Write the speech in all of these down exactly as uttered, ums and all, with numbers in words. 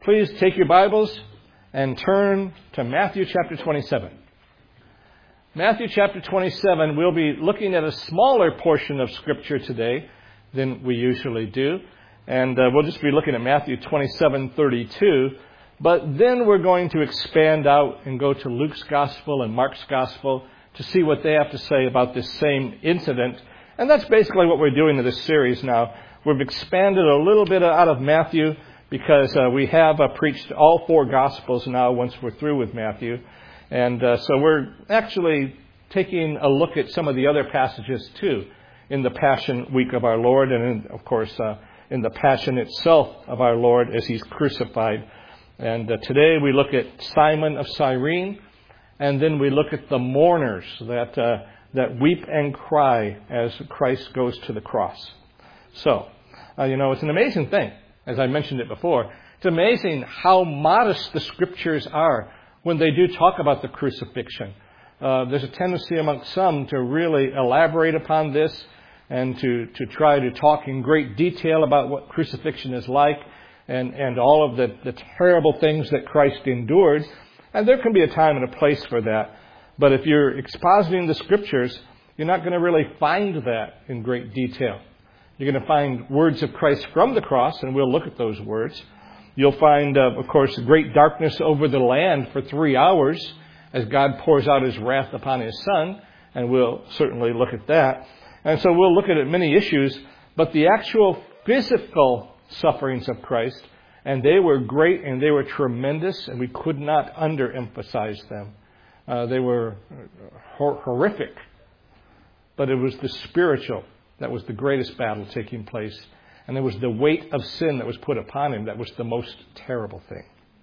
please take your Bibles and turn to Matthew chapter twenty-seven. Matthew chapter twenty-seven, we'll be looking at a smaller portion of Scripture today than we usually do. And uh, we'll just be looking at Matthew twenty-seven thirty-two. But then we're going to expand out and go to Luke's Gospel and Mark's Gospel to see what they have to say about this same incident. And that's basically what we're doing in this series now. We've expanded a little bit out of Matthew because uh, we have uh, preached all four Gospels now once we're through with Matthew. And uh, so we're actually taking a look at some of the other passages too in the Passion Week of our Lord and, in, of course, uh, in the Passion itself of our Lord as He's crucified. And uh, today we look at Simon of Cyrene, and then we look at the mourners that uh, that weep and cry as Christ goes to the cross. So, uh, you know, it's an amazing thing, as I mentioned it before. It's amazing how modest the Scriptures are when they do talk about the crucifixion. Uh, there's a tendency amongst some to really elaborate upon this and to, to try to talk in great detail about what crucifixion is like and, and all of the, the terrible things that Christ endured. And there can be a time and a place for that. But if you're expositing the Scriptures, you're not going to really find that in great detail. You're going to find words of Christ from the cross, and we'll look at those words. You'll find, uh, of course, great darkness over the land for three hours as God pours out His wrath upon His Son, and we'll certainly look at that. And so we'll look at many issues, but the actual physical sufferings of Christ, and they were great and they were tremendous, and we could not underemphasize them. Uh, they were hor- horrific, but it was the spiritual that was the greatest battle taking place. And it was the weight of sin that was put upon Him that was the most terrible thing.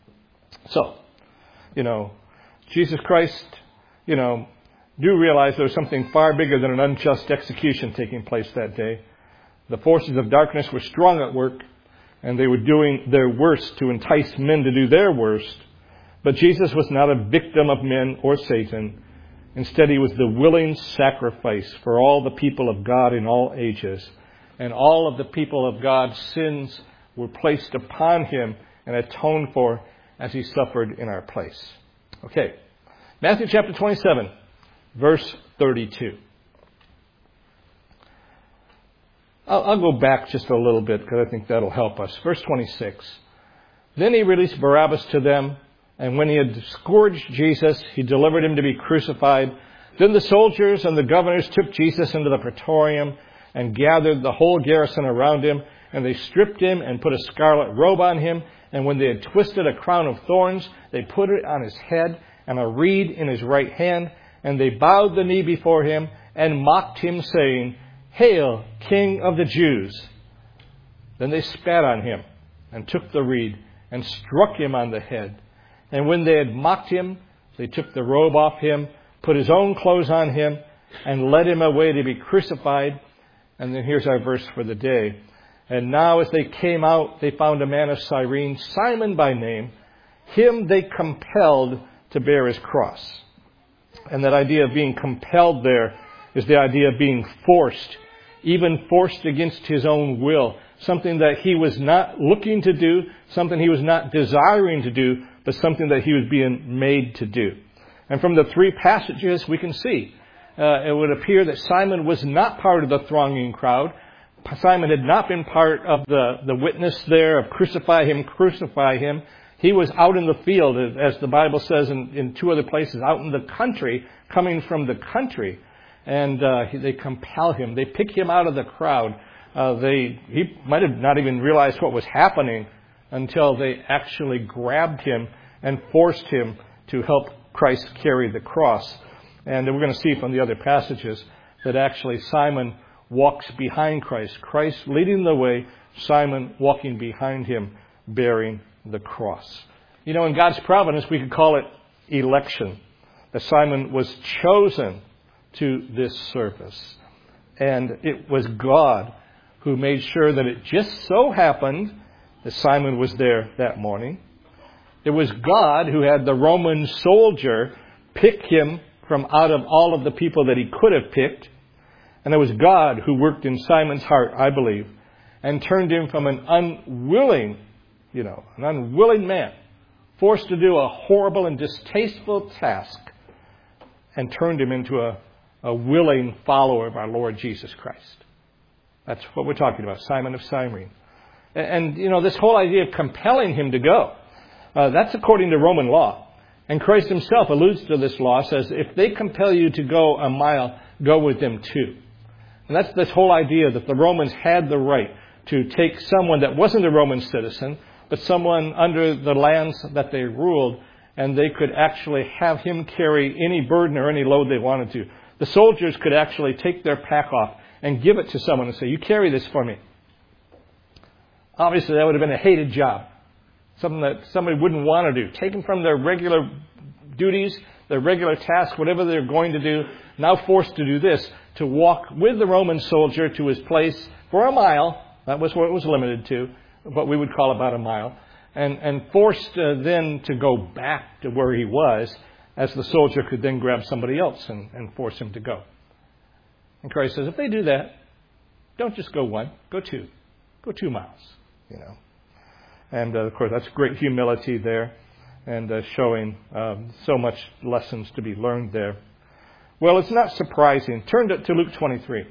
So, you know, Jesus Christ, you know, do realize there was something far bigger than an unjust execution taking place that day. The forces of darkness were strong at work, and they were doing their worst to entice men to do their worst. But Jesus was not a victim of men or Satan. Instead, He was the willing sacrifice for all the people of God in all ages. And all of the people of God's sins were placed upon Him and atoned for as He suffered in our place. Okay, Matthew chapter twenty-seven, verse thirty-two. I'll, I'll go back just a little bit because I think that'll help us. Verse twenty-six. Then He released Barabbas to them, and when He had scourged Jesus, He delivered Him to be crucified. Then the soldiers and the governors took Jesus into the praetorium and gathered the whole garrison around Him, and they stripped Him and put a scarlet robe on Him. And when they had twisted a crown of thorns, they put it on His head and a reed in His right hand. And they bowed the knee before Him and mocked Him, saying, "Hail, King of the Jews!" Then they spat on Him and took the reed and struck Him on the head. And when they had mocked Him, they took the robe off Him, put His own clothes on Him, and led Him away to be crucified. And then here's our verse for the day. And now as they came out, they found a man of Cyrene, Simon by name. Him they compelled to bear his cross. And that idea of being compelled there is the idea of being forced, even forced against his own will. Something that he was not looking to do, something he was not desiring to do, but something that he was being made to do. And from the three passages we can see, Uh, it would appear that Simon was not part of the thronging crowd. Simon had not been part of the, the witness there of crucify him, crucify him. He was out in the field, as the Bible says in, in two other places, out in the country, coming from the country. And uh, they compel him. They pick him out of the crowd. Uh, they He might have not even realized what was happening until they actually grabbed him and forced him to help Christ carry the cross. And we're going to see from the other passages that actually Simon walks behind Christ. Christ leading the way, Simon walking behind Him, bearing the cross. You know, in God's providence, we could call it election. That Simon was chosen to this service. And it was God who made sure that it just so happened that Simon was there that morning. It was God who had the Roman soldier pick him from out of all of the people that he could have picked. And it was God who worked in Simon's heart, I believe, and turned him from an unwilling you know, an unwilling man, forced to do a horrible and distasteful task, and turned him into a, a willing follower of our Lord Jesus Christ. That's what we're talking about, Simon of Cyrene. And, and you know, this whole idea of compelling him to go, uh, that's according to Roman law. And Christ himself alludes to this law, says, if they compel you to go a mile, go with them too. And that's this whole idea that the Romans had the right to take someone that wasn't a Roman citizen, but someone under the lands that they ruled, and they could actually have him carry any burden or any load they wanted to. The soldiers could actually take their pack off and give it to someone and say, you carry this for me. Obviously, that would have been a hated job. Something that somebody wouldn't want to do. Taken from their regular duties, their regular tasks, whatever they're going to do, now forced to do this, to walk with the Roman soldier to his place for a mile. That was what it was limited to, what we would call about a mile. And, and forced uh, then to go back to where he was, as the soldier could then grab somebody else and, and force him to go. And Christ says, if they do that, don't just go one, go two. Go two miles, you know. And, uh, of course, that's great humility there, and uh, showing um, so much lessons to be learned there. Well, it's not surprising. Turn to, to Luke twenty-three.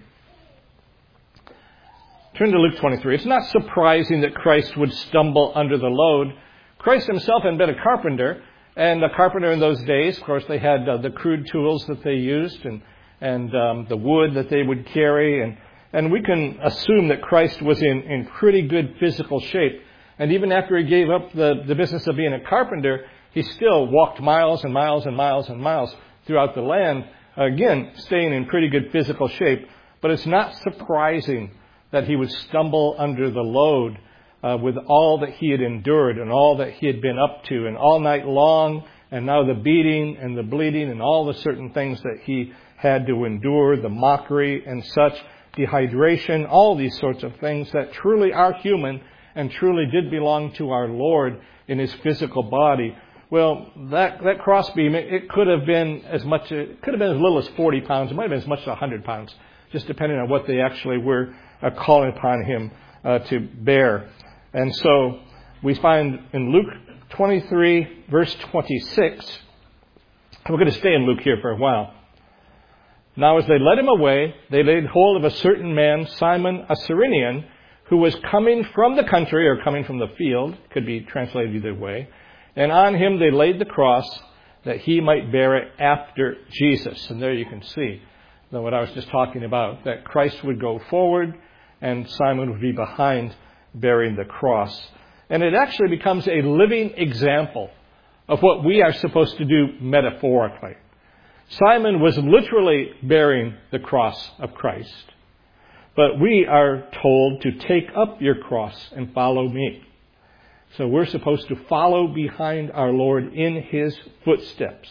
Turn to Luke twenty-three. It's not surprising that Christ would stumble under the load. Christ himself had been a carpenter, and a carpenter in those days, of course, they had uh, the crude tools that they used, and and um, the wood that they would carry, and and we can assume that Christ was in, in pretty good physical shape. And even after he gave up the, the business of being a carpenter, he still walked miles and miles and miles and miles throughout the land, again, staying in pretty good physical shape. But it's not surprising that he would stumble under the load uh, with all that he had endured and all that he had been up to, and all night long, and now the beating and the bleeding and all the certain things that he had to endure, the mockery and such, dehydration, all these sorts of things that truly are human and truly did belong to our Lord in his physical body. Well, that that crossbeam, it, it could have been as much, it could have been as little as forty pounds. It might have been as much as one hundred pounds, just depending on what they actually were uh, calling upon him uh, to bear. And so we find in Luke twenty-three, verse twenty-six, we're going to stay in Luke here for a while. Now as they led him away, they laid hold of a certain man, Simon, a Cyrenian, who was coming from the country or coming from the field, could be translated either way. And on him they laid the cross that he might bear it after Jesus. And there you can see what I was just talking about, that Christ would go forward and Simon would be behind bearing the cross. And it actually becomes a living example of what we are supposed to do metaphorically. Simon was literally bearing the cross of Christ. But we are told to take up your cross and follow me. So we're supposed to follow behind our Lord in his footsteps.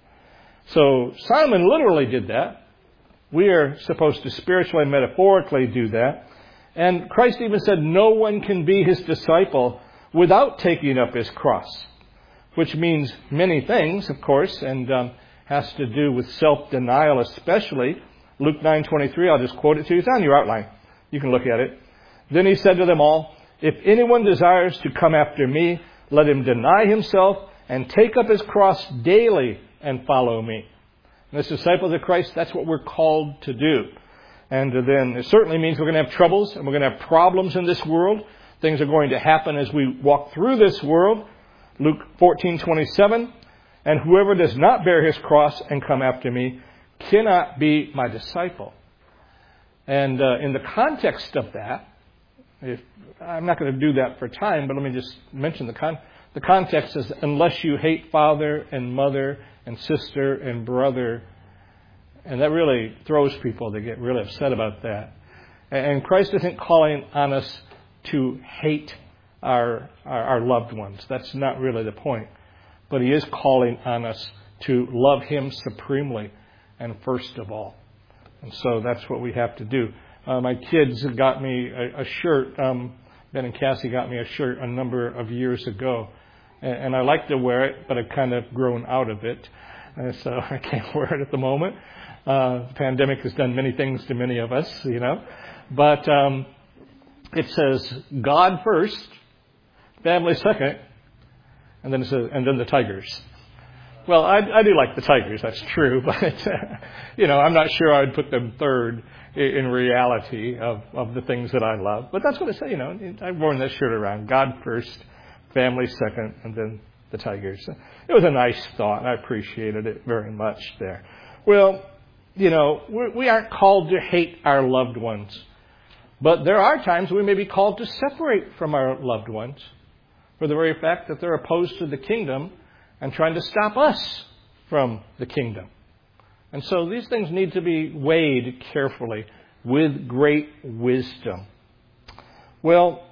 So Simon literally did that. We are supposed to spiritually and metaphorically do that. And Christ even said no one can be his disciple without taking up his cross, which means many things, of course, and um, has to do with self-denial especially. Luke nine twenty-three, I'll just quote it to you. It's on your outline. You can look at it. Then he said to them all, if anyone desires to come after me, let him deny himself and take up his cross daily and follow me. And as disciples of Christ, that's what we're called to do. And then it certainly means we're going to have troubles and we're going to have problems in this world. Things are going to happen as we walk through this world. Luke fourteen twenty-seven, and whoever does not bear his cross and come after me cannot be my disciple. And uh, in the context of that, if, I'm not going to do that for time, but let me just mention the con. The context is, unless you hate father and mother and sister and brother, and that really throws people. They get really upset about that. And Christ isn't calling on us to hate our, our, our loved ones. That's not really the point. But he is calling on us to love him supremely and first of all. And so that's what we have to do. Uh, my kids got me a, a shirt. Um, Ben and Cassie got me a shirt a number of years ago. And, and I like to wear it, but I've kind of grown out of it. And so I can't wear it at the moment. Uh, the pandemic has done many things to many of us, you know. But um, it says, God first, family second, and then it says, and then the Tigers. Well, I, I do like the Tigers, that's true, but, uh, you know, I'm not sure I would put them third in, in reality of, of the things that I love. But that's what I say, you know, I've worn that shirt around. God first, family second, and then the Tigers. It was a nice thought, and I appreciated it very much there. Well, you know, we, we aren't called to hate our loved ones. But there are times we may be called to separate from our loved ones for the very fact that they're opposed to the kingdom and trying to stop us from the kingdom. And so these things need to be weighed carefully with great wisdom. Well,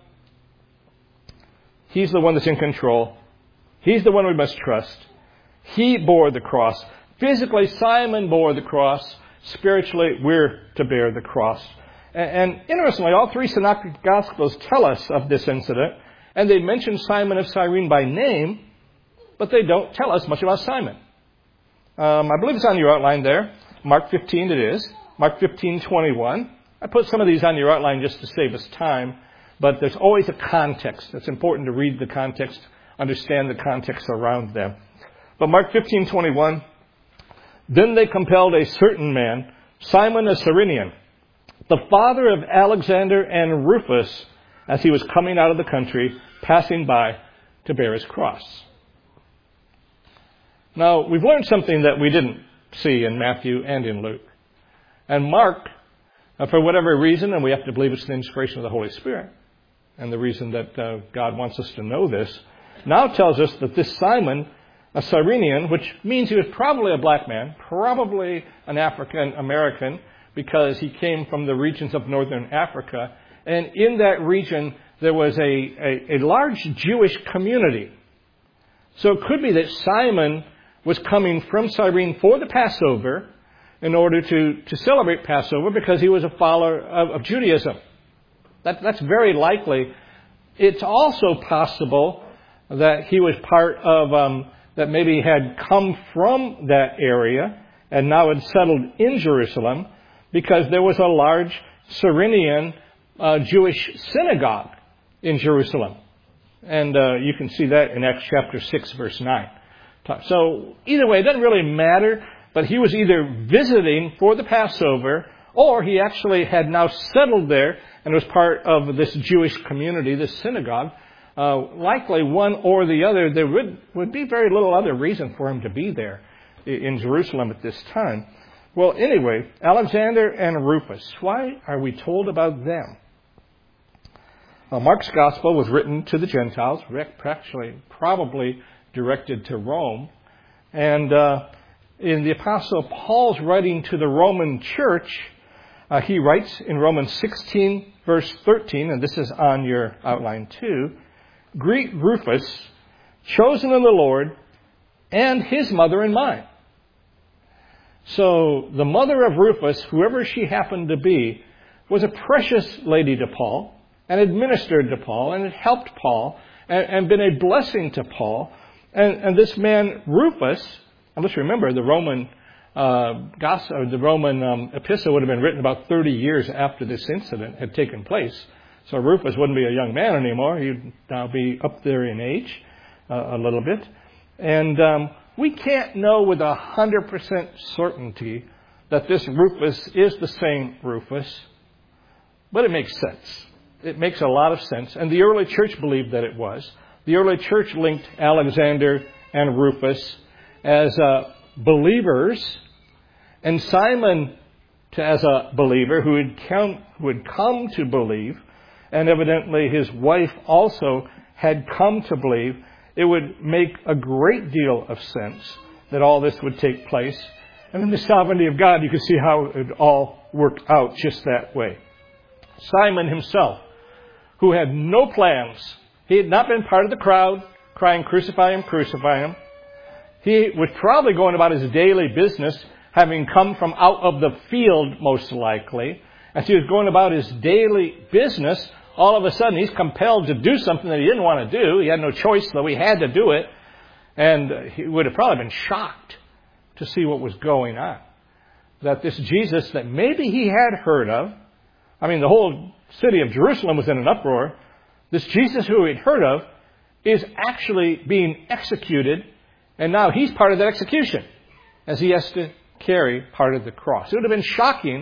He's the one that's in control. He's the one we must trust. He bore the cross. Physically, Simon bore the cross. Spiritually, we're to bear the cross. And, and interestingly, all three synoptic Gospels tell us of this incident. And they mention Simon of Cyrene by name, but they don't tell us much about Simon. Um, I believe it's on your outline there. Mark fifteen it is. Mark fifteen twenty-one. I put some of these on your outline just to save us time. But there's always a context. It's important to read the context, understand the context around them. But Mark fifteen twenty-one. Then they compelled a certain man, Simon a Cyrenian, the father of Alexander and Rufus, as he was coming out of the country, passing by to bear his cross. Now, we've learned something that we didn't see in Matthew and in Luke. And Mark, for whatever reason, and we have to believe it's the inspiration of the Holy Spirit, and the reason that uh, God wants us to know this, now tells us that this Simon, a Cyrenian, which means he was probably a black man, probably an African American, because he came from the regions of northern Africa. And in that region, there was a, a, a large Jewish community. So it could be that Simon was coming from Cyrene for the Passover in order to, to celebrate Passover because he was a follower of, of Judaism. That, that's very likely. It's also possible that he was part of, um, that maybe had come from that area and now had settled in Jerusalem because there was a large Cyrenian uh, Jewish synagogue in Jerusalem. And uh, you can see that in Acts chapter six, verse nine. So either way, it doesn't really matter, but he was either visiting for the Passover or he actually had now settled there and was part of this Jewish community, this synagogue. Uh, likely one or the other. There would, would be very little other reason for him to be there in Jerusalem at this time. Well, anyway, Alexander and Rufus. Why are we told about them? Well, Mark's gospel was written to the Gentiles, actually probably directed to Rome. And uh, in the Apostle Paul's writing to the Roman church, uh, he writes in Romans sixteen, verse thirteen, and this is on your outline too, greet Rufus, chosen in the Lord, and his mother and mine. So the mother of Rufus, whoever she happened to be, was a precious lady to Paul and administered to Paul and had helped Paul and, and been a blessing to Paul. And, and this man, Rufus, and let's remember the Roman uh, gospel, or the Roman um, epistle would have been written about thirty years after this incident had taken place. So Rufus wouldn't be a young man anymore. He'd now be up there in age uh, a little bit. And um, we can't know with a hundred percent certainty that this Rufus is the same Rufus, but it makes sense. It makes a lot of sense. And the early church believed that it was. The early church linked Alexander and Rufus as uh, believers, and Simon to, as a believer who had come, who had come to believe, and evidently his wife also had come to believe. It would make a great deal of sense that all this would take place. And in the sovereignty of God, you can see how it would all work out just that way. Simon himself, who had no plans, he had not been part of the crowd crying, crucify him, crucify him. He was probably going about his daily business, having come from out of the field most likely. As he was going about his daily business, all of a sudden he's compelled to do something that he didn't want to do. He had no choice, though he had to do it. And he would have probably been shocked to see what was going on. That this Jesus that maybe he had heard of, I mean, the whole city of Jerusalem was in an uproar. This Jesus who he'd heard of is actually being executed, and now he's part of that execution as he has to carry part of the cross. It would have been shocking.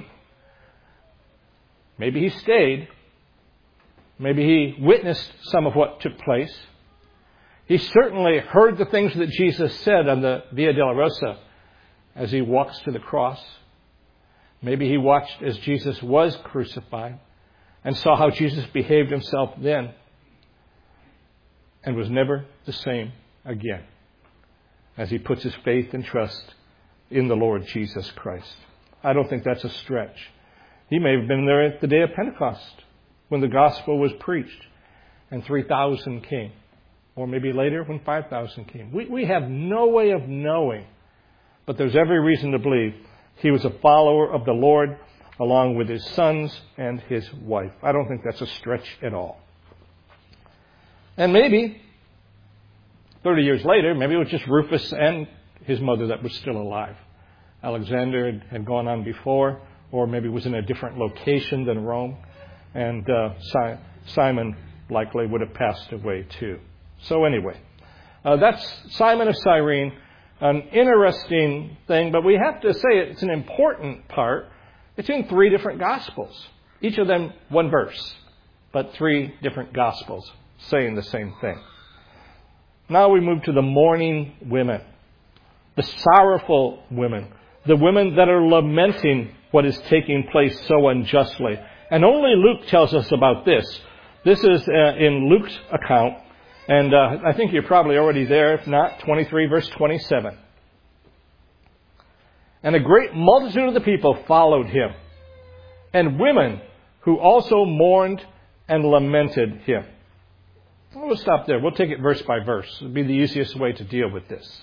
Maybe he stayed. Maybe he witnessed some of what took place. He certainly heard the things that Jesus said on the Via Dolorosa as he walks to the cross. Maybe he watched as Jesus was crucified and saw how Jesus behaved himself then and was never the same again as he puts his faith and trust in the Lord Jesus Christ. I don't think that's a stretch. He may have been there at the day of Pentecost when the gospel was preached and three thousand came. Or maybe later when five thousand came. We, we have no way of knowing. But there's every reason to believe he was a follower of the Lord along with his sons and his wife. I don't think that's a stretch at all. And maybe thirty years later, maybe it was just Rufus and his mother that was still alive. Alexander had, had gone on before, or maybe was in a different location than Rome. And uh, si- Simon likely would have passed away too. So anyway, uh, that's Simon of Cyrene, an interesting thing, but we have to say it's an important part. It's in three different Gospels, each of them one verse, but three different Gospels saying the same thing. Now we move to the mourning women, the sorrowful women, the women that are lamenting what is taking place so unjustly. And only Luke tells us about this. This is uh, in Luke's account. And uh, I think you're probably already there. If not, twenty-three, verse twenty-seven. And a great multitude of the people followed him, and women who also mourned and lamented him. Well, we'll stop there. We'll take it verse by verse. It'll be the easiest way to deal with this.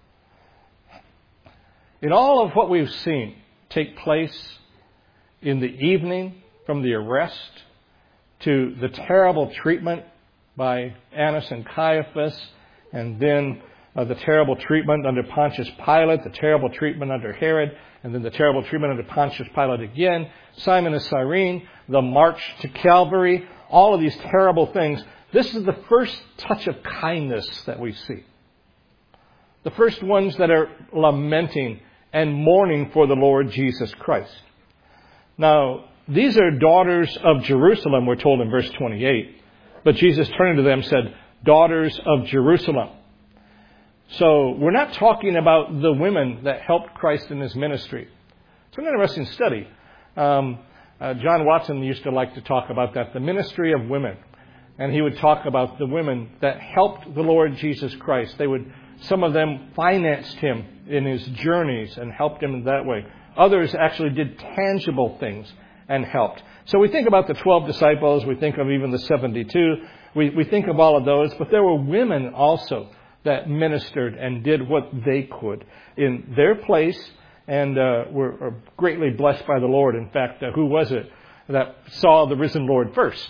In all of what we've seen take place in the evening, from the arrest to the terrible treatment by Annas and Caiaphas, and then uh, the terrible treatment under Pontius Pilate, the terrible treatment under Herod, and then the terrible treatment under Pontius Pilate again, Simon of Cyrene, the march to Calvary, all of these terrible things. This is the first touch of kindness that we see. The first ones that are lamenting and mourning for the Lord Jesus Christ. Now, these are daughters of Jerusalem, we're told in verse twenty-eight. But Jesus turning to them said, daughters of Jerusalem. So we're not talking about the women that helped Christ in his ministry. It's an interesting study. Um, uh, John Watson used to like to talk about that, the ministry of women. And he would talk about the women that helped the Lord Jesus Christ. They would, some of them financed him in his journeys and helped him in that way. Others actually did tangible things and helped. So we think about the twelve disciples. We think of even the seventy-two. We, we think of all of those. But there were women also that ministered and did what they could in their place and uh, were, were greatly blessed by the Lord. In fact, uh, who was it that saw the risen Lord first?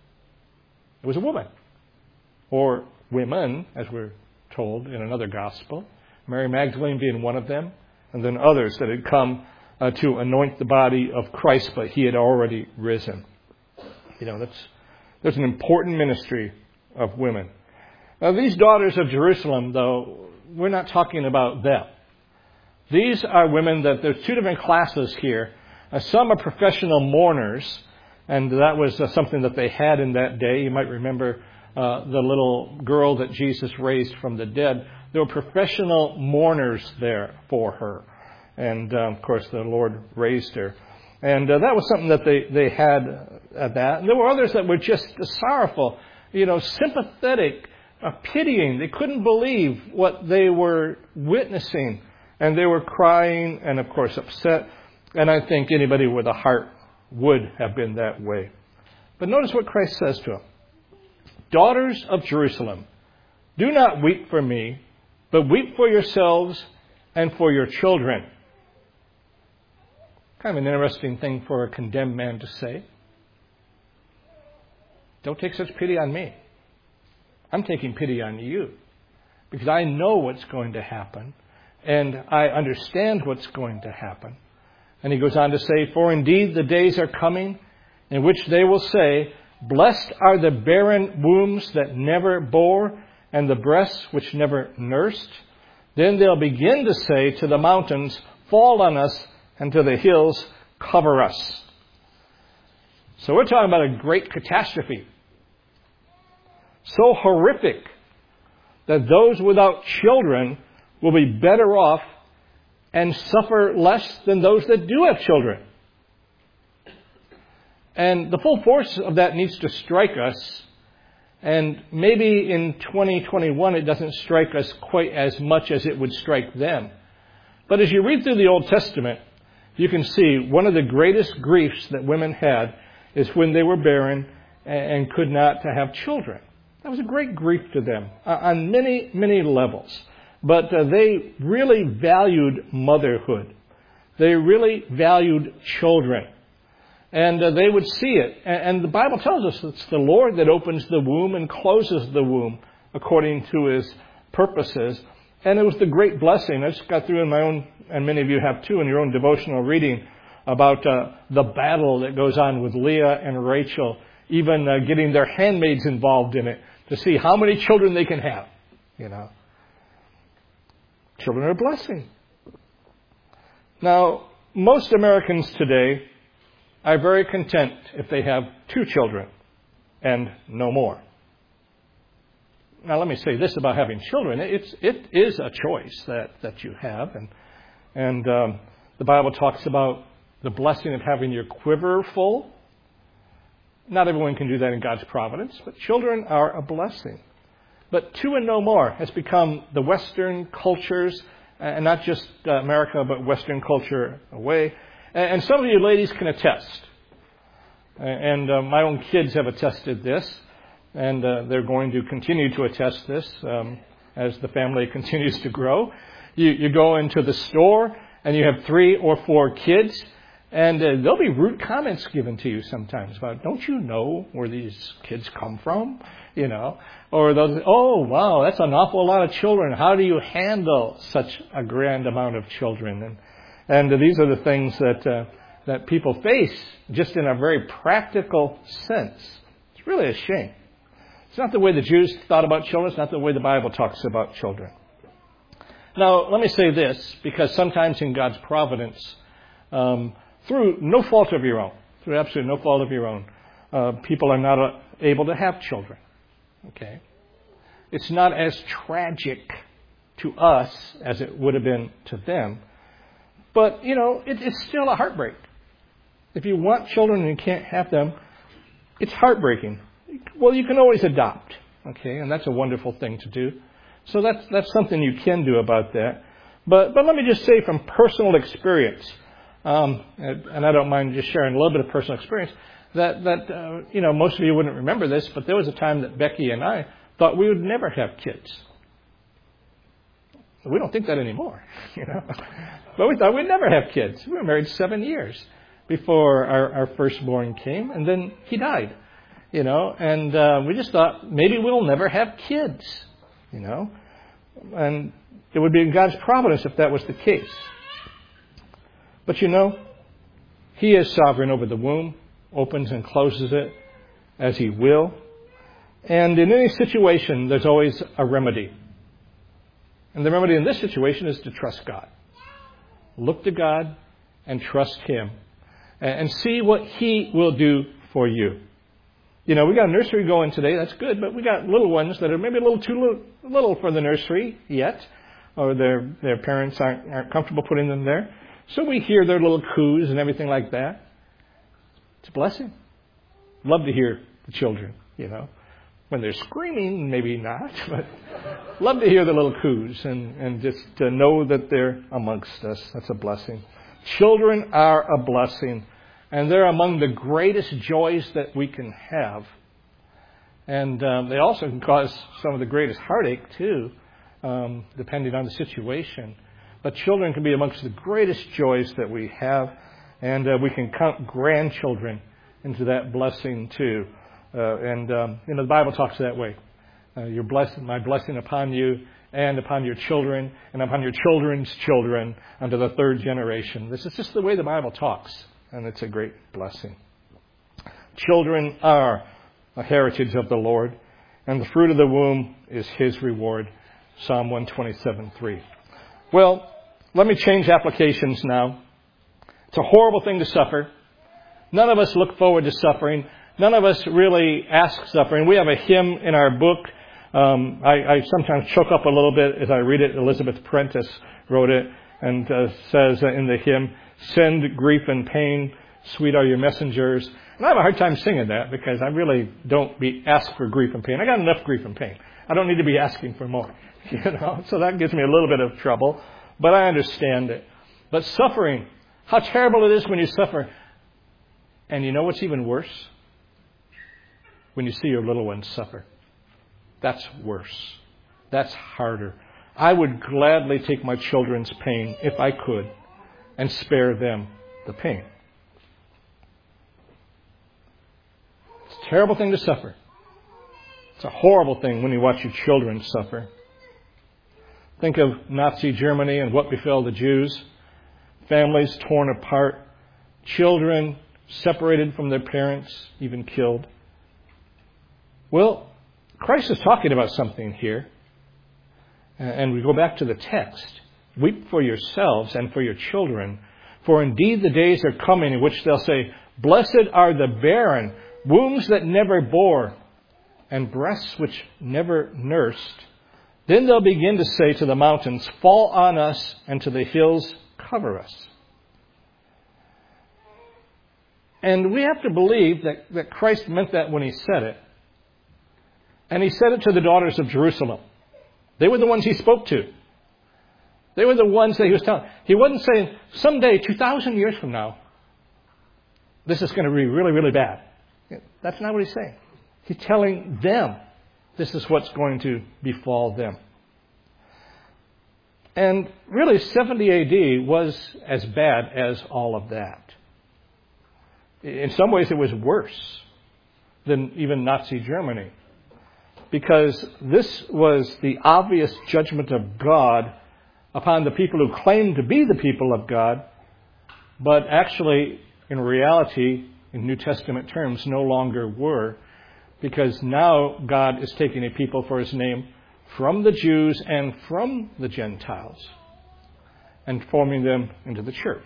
It was a woman. Or women, as we're told in another gospel. Mary Magdalene being one of them. And then others that had come Uh, to anoint the body of Christ, but he had already risen. You know, that's there's an important ministry of women. Now, these daughters of Jerusalem, though, we're not talking about them. These are women that there's two different classes here. Uh, some are professional mourners, and that was uh, something that they had in that day. You might remember uh, the little girl that Jesus raised from the dead. There were professional mourners there for her. And, uh, of course, the Lord raised her. And uh, that was something that they, they had at that. And there were others that were just sorrowful, you know, sympathetic, uh, pitying. They couldn't believe what they were witnessing. And they were crying and, of course, upset. And I think anybody with a heart would have been that way. But notice what Christ says to them. Daughters of Jerusalem, do not weep for me, but weep for yourselves and for your children. Kind of an interesting thing for a condemned man to say. Don't take such pity on me. I'm taking pity on you because I know what's going to happen and I understand what's going to happen. And he goes on to say, for indeed the days are coming in which they will say, blessed are the barren wombs that never bore and the breasts which never nursed. Then they'll begin to say to the mountains, fall on us, and to the hills, cover us. So we're talking about a great catastrophe. So horrific that those without children will be better off and suffer less than those that do have children. And the full force of that needs to strike us. And maybe in twenty twenty-one it doesn't strike us quite as much as it would strike them. But as you read through the Old Testament, you can see one of the greatest griefs that women had is when they were barren and could not have children. That was a great grief to them on many, many levels. But uh, they really valued motherhood. They really valued children. And uh, they would see it. And, and the Bible tells us it's the Lord that opens the womb and closes the womb according to His purposes. And it was the great blessing. I just got through in my own, and many of you have too, in your own devotional reading about uh, the battle that goes on with Leah and Rachel, even uh, getting their handmaids involved in it to see how many children they can have. You know, children are a blessing. Now, most Americans today are very content if they have two children and no more. Now, let me say this about having children. It's, it is a choice that, that you have. And, and um, the Bible talks about the blessing of having your quiver full. Not everyone can do that in God's providence, but children are a blessing. But two and no more has become the Western cultures, and not just America, but Western culture away. And some of you ladies can attest. And uh, my own kids have attested this. And uh, they're going to continue to attest this um, as the family continues to grow. You, you go into the store and you have three or four kids. And uh, there'll be rude comments given to you sometimes about, don't you know where these kids come from? You know, or they'll say, oh, wow, that's an awful lot of children. How do you handle such a grand amount of children? And And these are the things that uh, that people face just in a very practical sense. It's really a shame. It's not the way the Jews thought about children. It's not the way the Bible talks about children. Now, let me say this, because sometimes in God's providence, um, through no fault of your own, through absolutely no fault of your own, uh, people are not uh, able to have children. Okay? It's not as tragic to us as it would have been to them. But, you know, it, it's still a heartbreak. If you want children and you can't have them, it's heartbreaking. Well, you can always adopt, okay, and that's a wonderful thing to do. So that's that's something you can do about that. But but let me just say from personal experience, um, and, and I don't mind just sharing a little bit of personal experience, that, that uh, you know, most of you wouldn't remember this, but there was a time that Becky and I thought we would never have kids. We don't think that anymore, you know. But we thought we'd never have kids. We were married seven years before our, our firstborn came, and then he died, you know. And uh, we just thought maybe we'll never have kids, you know. And it would be in God's providence if that was the case. But you know, He is sovereign over the womb, opens and closes it as He will. And in any situation, there's always a remedy. And the remedy in this situation is to trust God. Look to God and trust Him. And see what He will do for you. You know, we got a nursery going today. That's good. But we got little ones that are maybe a little too little, little for the nursery yet. Or their their parents aren't, aren't comfortable putting them there. So we hear their little coos and everything like that. It's a blessing. Love to hear the children, you know. When they're screaming, maybe not, but love to hear the little coos and, and just to know that they're amongst us. That's a blessing. Children are a blessing, and they're among the greatest joys that we can have. And um, they also can cause some of the greatest heartache, too, um, depending on the situation. But children can be amongst the greatest joys that we have, and uh, we can count grandchildren into that blessing, too. Uh, and, um, you know, the Bible talks that way. Uh, your blessing, my blessing upon you and upon your children and upon your children's children unto the third generation. This is just the way the Bible talks, and it's a great blessing. Children are a heritage of the Lord, and the fruit of the womb is his reward. Psalm one twenty-seven, three. Well, let me change applications now. It's a horrible thing to suffer. None of us look forward to suffering. None of us really ask suffering. We have a hymn in our book. Um, I, I sometimes choke up a little bit as I read it. Elizabeth Prentice wrote it and uh, says in the hymn, "Send grief and pain, sweet are your messengers." And I have a hard time singing that because I really don't be ask for grief and pain. I got enough grief and pain. I don't need to be asking for more. You know, so that gives me a little bit of trouble, but I understand it. But suffering, how terrible it is when you suffer. And you know what's even worse? When you see your little ones suffer. That's worse. That's harder. I would gladly take my children's pain, if I could, and spare them the pain. It's a terrible thing to suffer. It's a horrible thing when you watch your children suffer. Think of Nazi Germany and what befell the Jews. Families torn apart. Children separated from their parents, even killed. Well, Christ is talking about something here. And we go back to the text. Weep for yourselves and for your children, for indeed the days are coming in which they'll say, "Blessed are the barren, wombs that never bore, and breasts which never nursed." Then they'll begin to say to the mountains, "Fall on us," and to the hills, "Cover us." And we have to believe that, that Christ meant that when he said it. And he said it to the daughters of Jerusalem. They were the ones he spoke to. They were the ones that he was telling. He wasn't saying, someday, two thousand years from now, this is going to be really, really bad. That's not what he's saying. He's telling them this is what's going to befall them. And really, seventy A D was as bad as all of that. In some ways, it was worse than even Nazi Germany. Because this was the obvious judgment of God upon the people who claimed to be the people of God, but actually, in reality, in New Testament terms, no longer were, because now God is taking a people for his name from the Jews and from the Gentiles and forming them into the church.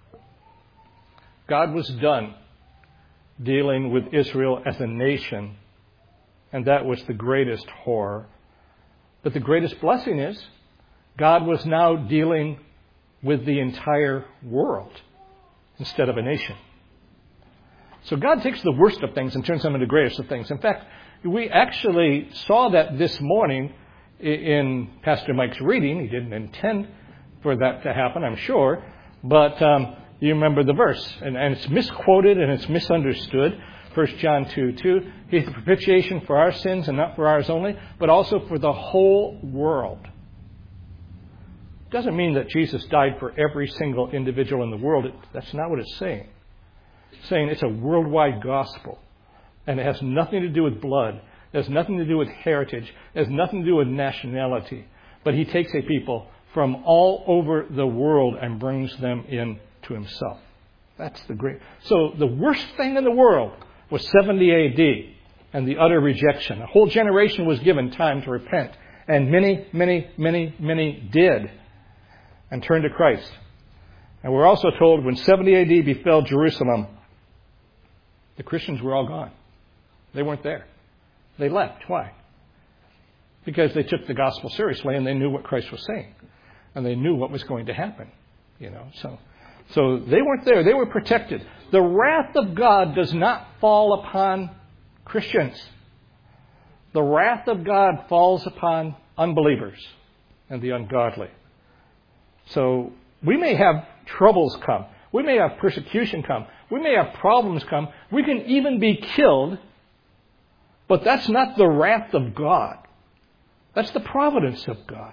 God was done dealing with Israel as a nation, and that was the greatest horror. But the greatest blessing is God was now dealing with the entire world instead of a nation. So God takes the worst of things and turns them into the greatest of things. In fact, we actually saw that this morning in Pastor Mike's reading. He didn't intend for that to happen, I'm sure. But um, you remember the verse. And, and it's misquoted and it's misunderstood. First John two two. He's the propitiation for our sins, and not for ours only, but also for the whole world. Doesn't mean that Jesus died for every single individual in the world. It, that's not what it's saying. It's saying it's a worldwide gospel. And it has nothing to do with blood. It has nothing to do with heritage. It has nothing to do with nationality. But he takes a people from all over the world and brings them in to himself. That's the great. So the worst thing in the world was seventy A D and the utter rejection. A whole generation was given time to repent. And many, many, many, many did and turned to Christ. And we're also told when seventy A D befell Jerusalem, the Christians were all gone. They weren't there. They left. Why? Because they took the gospel seriously and they knew what Christ was saying. And they knew what was going to happen. You know, so so they weren't there. They were protected. The wrath of God does not fall upon Christians. The wrath of God falls upon unbelievers and the ungodly. So we may have troubles come. We may have persecution come. We may have problems come. We can even be killed. But that's not the wrath of God. That's the providence of God.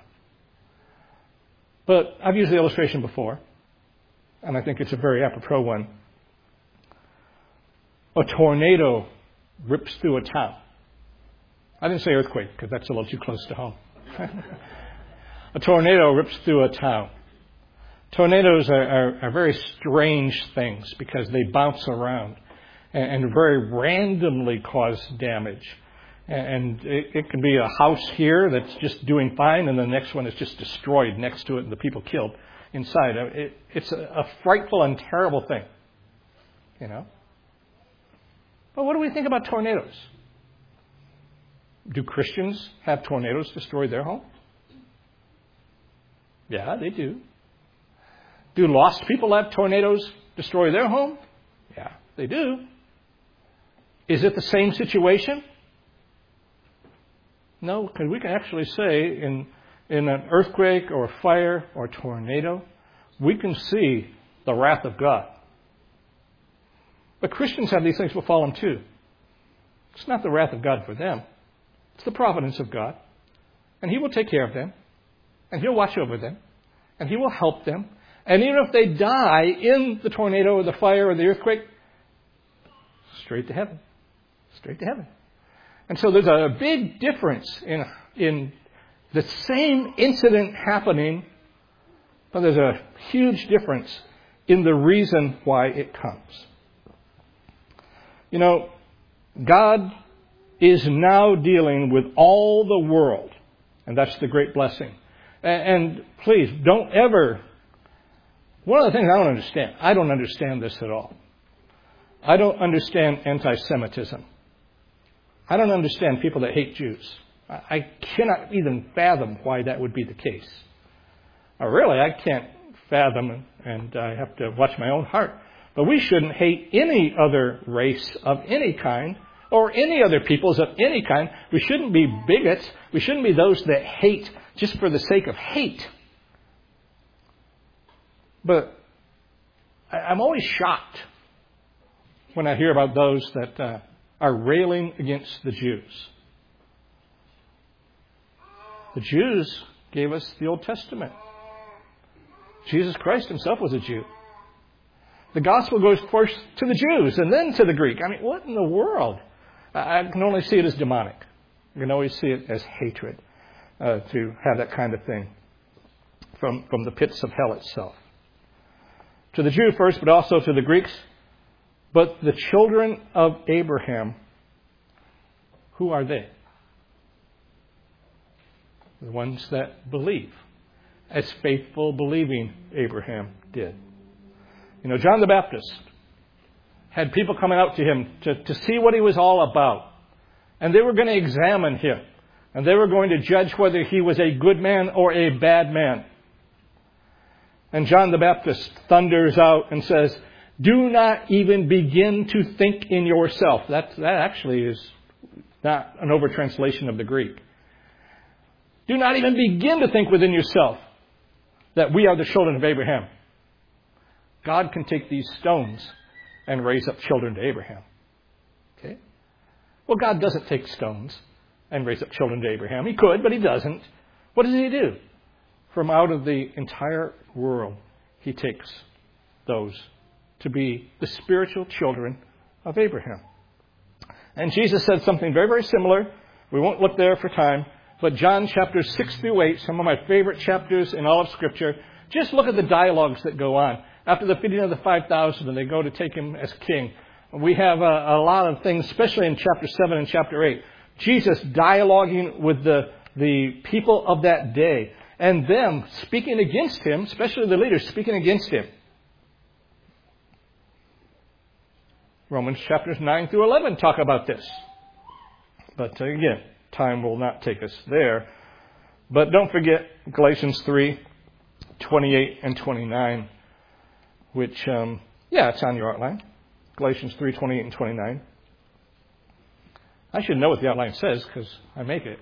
But I've used the illustration before, and I think it's a very apropos one. A tornado rips through a town. I didn't say earthquake because that's a little too close to home. A tornado rips through a town. Tornadoes are, are, are very strange things because they bounce around and, and very randomly cause damage. And it, it could be a house here that's just doing fine, and the next one is just destroyed next to it and the people killed inside. It, it's a, a frightful and terrible thing, you know. But what do we think about tornadoes? Do Christians have tornadoes destroy their home? Yeah, they do. Do lost people have tornadoes destroy their home? Yeah, they do. Is it the same situation? No, because we can actually say in, in an earthquake or a fire or a tornado, we can see the wrath of God. But Christians have these things befall them too. It's not the wrath of God for them. It's the providence of God. And He will take care of them. And He'll watch over them. And He will help them. And even if they die in the tornado or the fire or the earthquake, straight to heaven. Straight to heaven. And so there's a big difference in, in the same incident happening, but there's a huge difference in the reason why it comes. You know, God is now dealing with all the world, and that's the great blessing. And, and please, don't ever... One of the things I don't understand, I don't understand this at all. I don't understand anti-Semitism. I don't understand people that hate Jews. I cannot even fathom why that would be the case. Or really, I can't fathom, and I have to watch my own heart. But we shouldn't hate any other race of any kind, or any other peoples of any kind. We shouldn't be bigots. We shouldn't be those that hate just for the sake of hate. But I'm always shocked when I hear about those that uh, are railing against the Jews. The Jews gave us the Old Testament. Jesus Christ Himself was a Jew. The gospel goes first to the Jews and then to the Greek. I mean, what in the world? I can only see it as demonic. I can always see it as hatred uh, to have that kind of thing from, from the pits of hell itself. To the Jew first, but also to the Greeks. But the children of Abraham, who are they? The ones that believe, as faithful, believing Abraham did. You know, John the Baptist had people coming out to him to, to see what he was all about. And they were going to examine him. And they were going to judge whether he was a good man or a bad man. And John the Baptist thunders out and says, "Do not even begin to think in yourself." That, that actually is not an overtranslation of the Greek. Do not even begin to think within yourself that we are the children of Abraham. God can take these stones and raise up children to Abraham. Okay? Well, God doesn't take stones and raise up children to Abraham. He could, but He doesn't. What does He do? From out of the entire world, He takes those to be the spiritual children of Abraham. And Jesus said something very, very similar. We won't look there for time. But John chapters six through eight, some of my favorite chapters in all of Scripture, just look at the dialogues that go on. After the feeding of the five thousand, and they go to take Him as king. We have a, a lot of things, especially in chapter seven and chapter eight. Jesus dialoguing with the, the people of that day. And them speaking against Him, especially the leaders speaking against Him. Romans chapters nine through eleven talk about this. But again, time will not take us there. But don't forget Galatians three, twenty-eight and twenty-nine, which, um, yeah, it's on your outline. Galatians three, twenty-eight and twenty-nine. I should know what the outline says because I make it.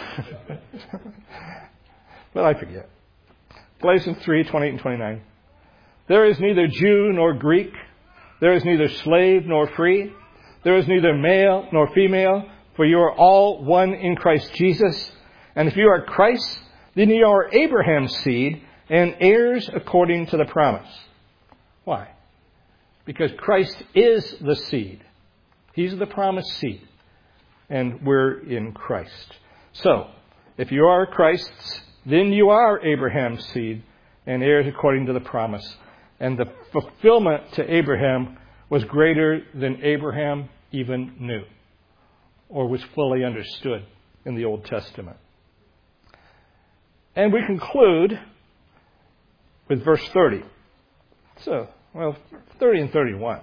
But I forget. Galatians three, twenty-eight and twenty-nine. There is neither Jew nor Greek. There is neither slave nor free. There is neither male nor female. For you are all one in Christ Jesus. And if you are Christ, then you are Abraham's seed and heirs according to the promise. Why? Because Christ is the seed. He's the promised seed. And we're in Christ. So, if you are Christ's, then you are Abraham's seed and heirs according to the promise. And the fulfillment to Abraham was greater than Abraham even knew. or was fully understood in the Old Testament. And we conclude with verse thirty. So, well, thirty and thirty-one.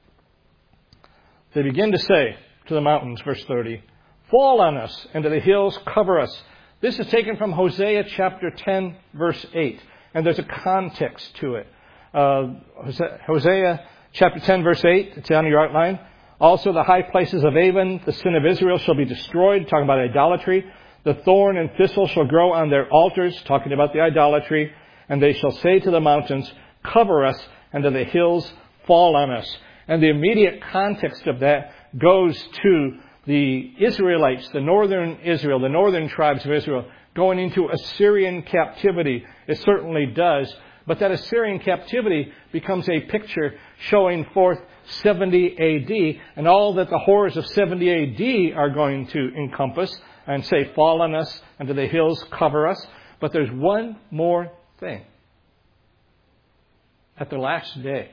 They begin to say to the mountains, verse thirty, fall on us, and to the hills cover us. This is taken from Hosea chapter ten, verse eight. And there's a context to it. Uh, Hosea chapter ten, verse eight, it's on your outline. Also the high places of Avon, the sin of Israel, shall be destroyed, talking about idolatry. The thorn and thistle shall grow on their altars, talking about the idolatry. And they shall say to the mountains, cover us, and to the hills, fall on us. And the immediate context of that goes to the Israelites, the northern Israel, the northern tribes of Israel, going into Assyrian captivity. It certainly does. But that Assyrian captivity becomes a picture showing forth seventy A D and all that the horrors of seventy A D are going to encompass and say, fall on us, and to the hills cover us. But there's one more thing. At the last day,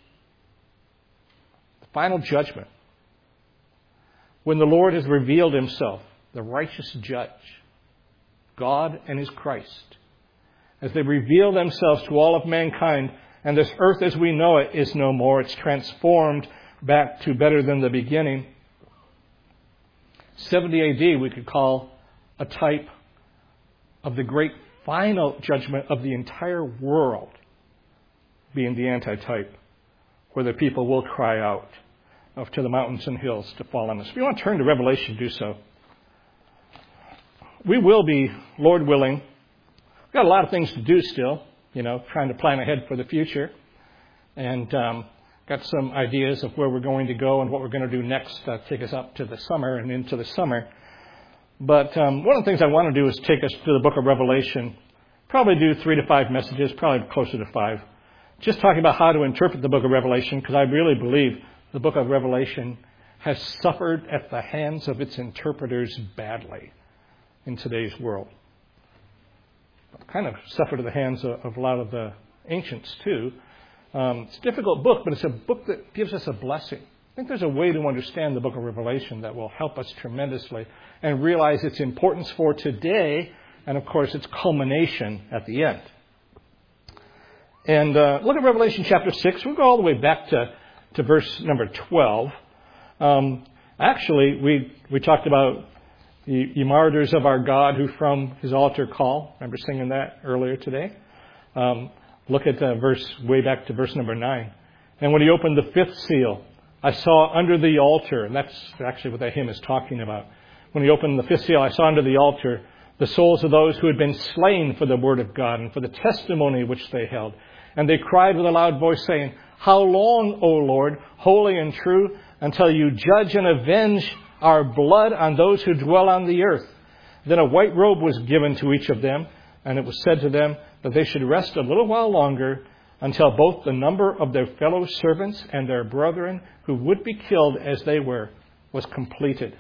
the final judgment, when the Lord has revealed himself, the righteous judge, God and his Christ, as they reveal themselves to all of mankind, and this earth as we know it is no more. It's transformed back to better than the beginning. seventy A D we could call a type of the great final judgment of the entire world, being the antitype, where the people will cry out of to the mountains and hills to fall on us. If you want to turn to Revelation, do so. We will be, Lord willing, we've got a lot of things to do still, you know, trying to plan ahead for the future. And um, got some ideas of where we're going to go and what we're going to do next, uh, take us up to the summer and into the summer. But um, one of the things I want to do is take us to the book of Revelation. Probably do three to five messages, probably closer to five. Just talking about how to interpret the book of Revelation, because I really believe the book of Revelation has suffered at the hands of its interpreters badly in today's world. Kind of suffered at the hands of, of a lot of the ancients too. Um, it's a difficult book, but it's a book that gives us a blessing. I think there's a way to understand the book of Revelation that will help us tremendously and realize its importance for today and, of course, its culmination at the end. And uh, look at Revelation chapter six. We'll go all the way back to, to verse number twelve. Um, actually, we we talked about the, the martyrs of our God who from his altar call. Remember singing that earlier today? Um, look at uh, verse way back to verse number nine. And when he opened the fifth seal, I saw under the altar, and that's actually what that hymn is talking about. When he opened the fifth seal, I saw under the altar the souls of those who had been slain for the word of God and for the testimony which they held. And they cried with a loud voice, saying, how long, O Lord, holy and true, until you judge and avenge our blood on those who dwell on the earth? Then a white robe was given to each of them, and it was said to them that they should rest a little while longer until both the number of their fellow servants and their brethren who would be killed as they were was completed.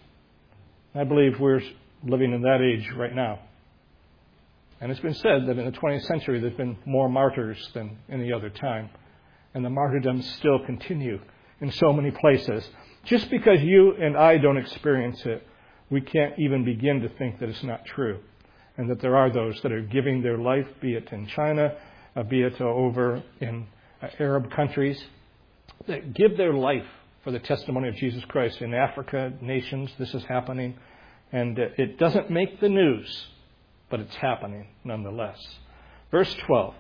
I believe we're living in that age right now. And it's been said that in the twentieth century there's been more martyrs than any other time. And the martyrdoms still continue in so many places. Just because you and I don't experience it, we can't even begin to think that it's not true. And that there are those that are giving their life, be it in China, uh, be it uh, over in uh, Arab countries, that give their life for the testimony of Jesus Christ. In Africa, nations, this is happening. And uh, it doesn't make the news, but it's happening nonetheless. Verse twelve.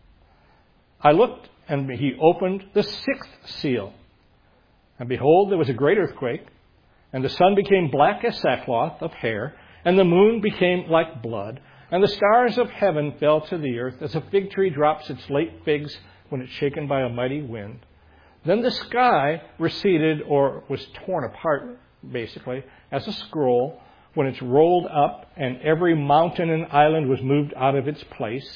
I looked, and he opened the sixth seal. And behold, there was a great earthquake, and the sun became black as sackcloth of hair, and the moon became like blood, and the stars of heaven fell to the earth, as a fig tree drops its late figs when it's shaken by a mighty wind. Then the sky receded, or was torn apart, basically, as a scroll, when it's rolled up, and every mountain and island was moved out of its place.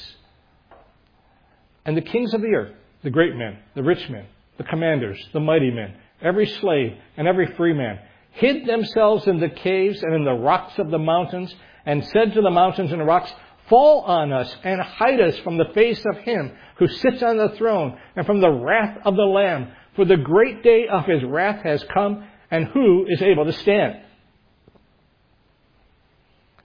And the kings of the earth, the great men, the rich men, the commanders, the mighty men, every slave and every free man, hid themselves in the caves and in the rocks of the mountains, and said to the mountains and the rocks, fall on us and hide us from the face of him who sits on the throne and from the wrath of the Lamb. For the great day of his wrath has come, and who is able to stand?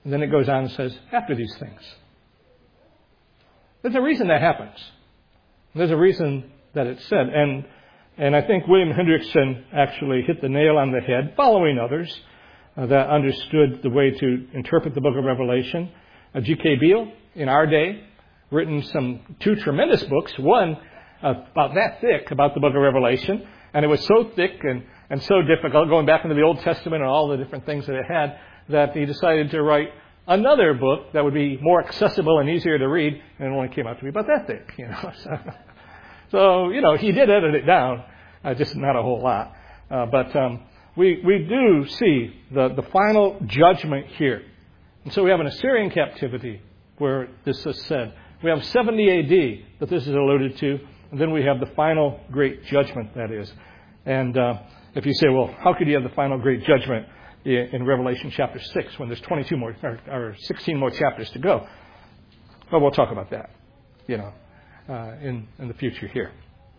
And then it goes on and says, after these things. There's a reason that happens. There's a reason that it's said. And and I think William Hendrickson actually hit the nail on the head, following others uh, that understood the way to interpret the book of Revelation. Uh, G K Beale, in our day, written some two tremendous books, one uh, about that thick about the book of Revelation. And it was so thick and, and so difficult, going back into the Old Testament and all the different things that it had, that he decided to write another book that would be more accessible and easier to read, and it only came out to be about that thick, you know. So, so you know, he did edit it down, uh, just not a whole lot. Uh, but um, we we do see the, the final judgment here. And so we have an Assyrian captivity where this is said. We have seventy A D that this is alluded to, and then we have the final great judgment, that is. And uh, if you say, well, how could you have the final great judgment in Revelation chapter six when there's twenty-two more or, or sixteen more chapters to go? Well, we'll talk about that, you know, uh, in, in the future here.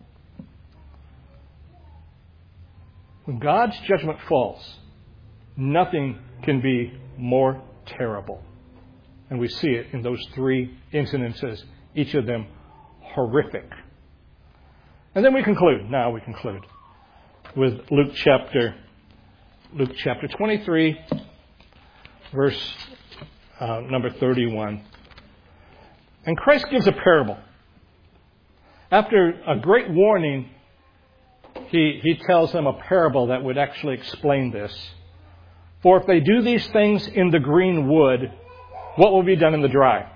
When God's judgment falls, nothing can be more terrible. And we see it in those three incidences, each of them horrific. And then we conclude, now we conclude with Luke chapter Luke chapter twenty-three, verse uh, number thirty-one. And Christ gives a parable. After a great warning, he, he tells them a parable that would actually explain this. For if they do these things in the green wood, what will be done in the dry?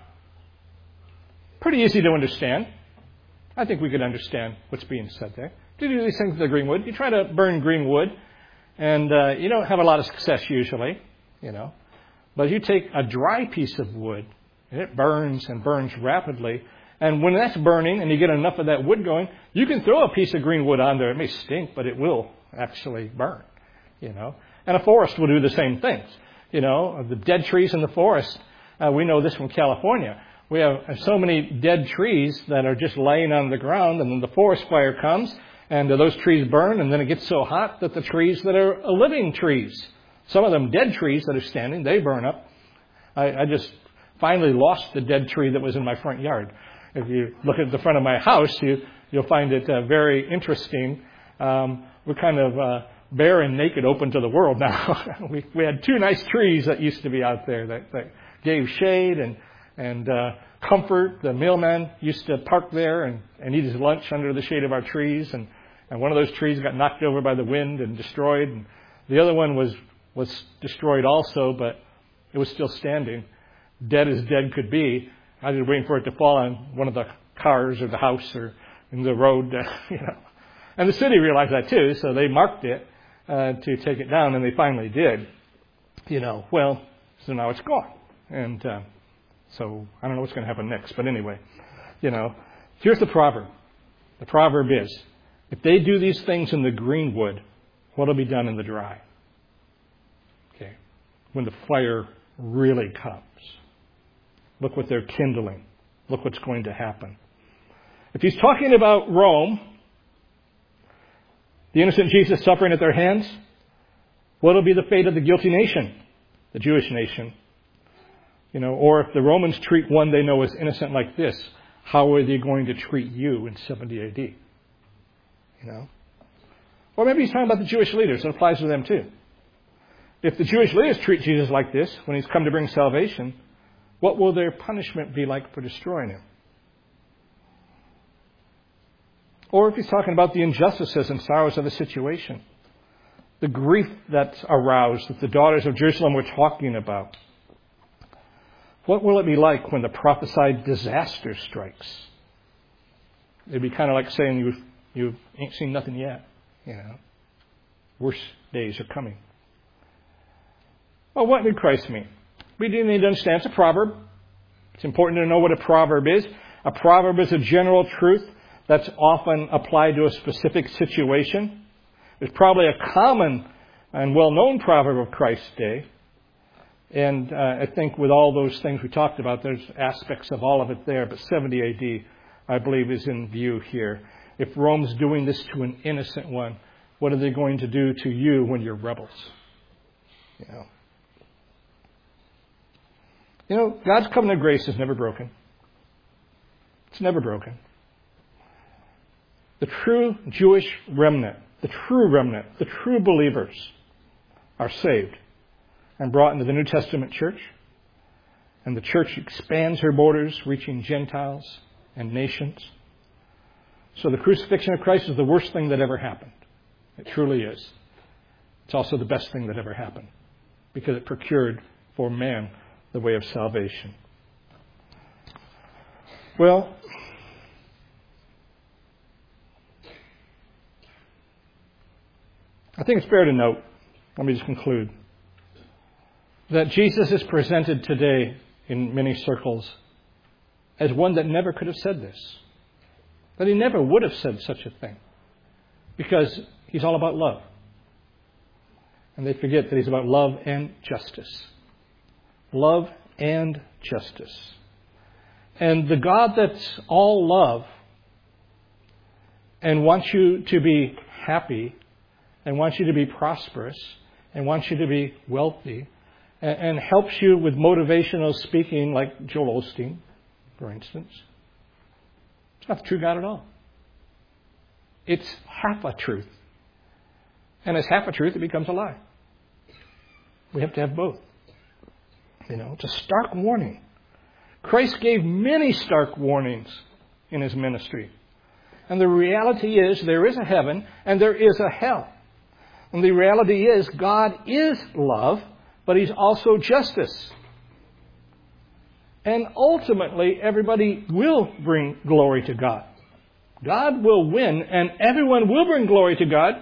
Pretty easy to understand. I think we could understand what's being said there. To do these things in the green wood, you try to burn green wood, and uh, you don't have a lot of success usually, you know. But you take a dry piece of wood, and it burns and burns rapidly. And when that's burning and you get enough of that wood going, you can throw a piece of green wood on there. It may stink, but it will actually burn, you know. And a forest will do the same things. You know, the dead trees in the forest, uh, we know this from California. We have so many dead trees that are just laying on the ground, and then the forest fire comes, and those trees burn, and then it gets so hot that the trees that are living trees, some of them dead trees that are standing, they burn up. I, I just finally lost the dead tree that was in my front yard. If you look at the front of my house, you, you'll find it uh, very interesting. Um, we're kind of uh, bare and naked, open to the world now. we, we had two nice trees that used to be out there that, that gave shade and and uh, comfort. The mailman used to park there and, and eat his lunch under the shade of our trees. And, and one of those trees got knocked over by the wind and destroyed. And the other one was, was destroyed also, but it was still standing, dead as dead could be. I was waiting for it to fall on one of the cars or the house or in the road, uh, you know. And the city realized that too, so they marked it uh, to take it down, and they finally did. You know, well, so now it's gone. And uh, so I don't know what's going to happen next, but anyway, you know, here's the proverb. The proverb is, if they do these things in the green wood, what will be done in the dry? Okay, when the fire really comes. Look what they're kindling. Look what's going to happen. If he's talking about Rome, the innocent Jesus suffering at their hands, what will be the fate of the guilty nation, the Jewish nation? You know, or if the Romans treat one they know as innocent like this, how are they going to treat you in seventy A D? You know? Or maybe he's talking about the Jewish leaders. It applies to them too. If the Jewish leaders treat Jesus like this when he's come to bring salvation, what will their punishment be like for destroying him? Or if he's talking about the injustices and sorrows of the situation, the grief that's aroused that the daughters of Jerusalem were talking about, what will it be like when the prophesied disaster strikes? It'd be kind of like saying you you ain't seen nothing yet. You know, worse days are coming. Well, what did Christ mean? We do need to understand it's a proverb. It's important to know what a proverb is. A proverb is a general truth that's often applied to a specific situation. There's probably a common and well-known proverb of Christ's day. And uh, I think with all those things we talked about, there's aspects of all of it there. But seventy A D, I believe, is in view here. If Rome's doing this to an innocent one, what are they going to do to you when you're rebels? You know. You know, God's covenant of grace is never broken. It's never broken. The true Jewish remnant, the true remnant, the true believers are saved and brought into the New Testament church. And the church expands her borders, reaching Gentiles and nations. So the crucifixion of Christ is the worst thing that ever happened. It truly is. It's also the best thing that ever happened, because it procured for man the way of salvation. Well, I think it's fair to note, let me just conclude, that Jesus is presented today in many circles as one that never could have said this. That he never would have said such a thing. Because he's all about love. And they forget that he's about love and justice. Love and justice. And the God that's all love and wants you to be happy and wants you to be prosperous and wants you to be wealthy and, and helps you with motivational speaking like Joel Osteen, for instance. It's not the true God at all. It's half a truth. And as half a truth, it becomes a lie. We have to have both. You know, it's a stark warning. Christ gave many stark warnings in his ministry. And the reality is there is a heaven and there is a hell. And the reality is God is love, but he's also justice. And ultimately, everybody will bring glory to God. God will win, and everyone will bring glory to God.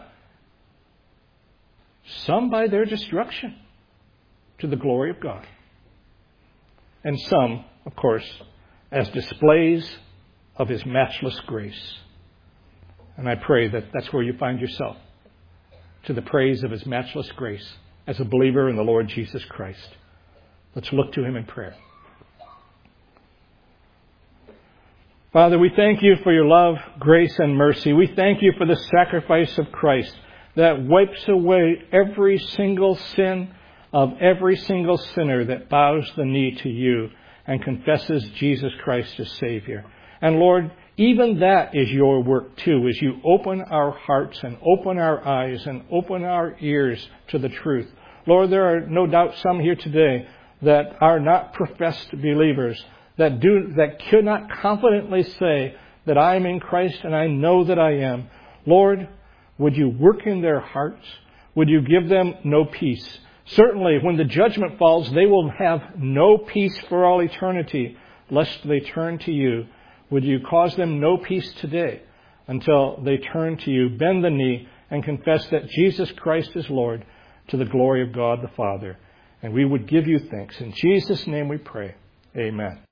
Some by their destruction to the glory of God. And some, of course, as displays of his matchless grace. And I pray that that's where you find yourself, to the praise of his matchless grace as a believer in the Lord Jesus Christ. Let's look to him in prayer. Father, we thank you for your love, grace, and mercy. We thank you for the sacrifice of Christ that wipes away every single sin of every single sinner that bows the knee to you and confesses Jesus Christ as Savior. And Lord, even that is your work too, as you open our hearts and open our eyes and open our ears to the truth. Lord, there are no doubt some here today that are not professed believers, that do that cannot confidently say that I am in Christ and I know that I am. Lord, would you work in their hearts? Would you give them no peace? Certainly, when the judgment falls, they will have no peace for all eternity, lest they turn to you. Would you cause them no peace today until they turn to you, bend the knee, and confess that Jesus Christ is Lord, to the glory of God the Father. And we would give you thanks. In Jesus' name we pray. Amen.